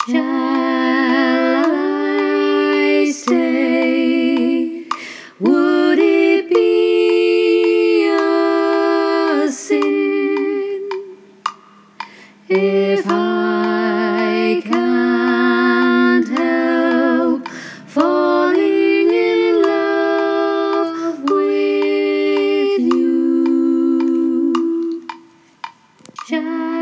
Shall I stay? Would it be a sin if I can't help falling in love with you?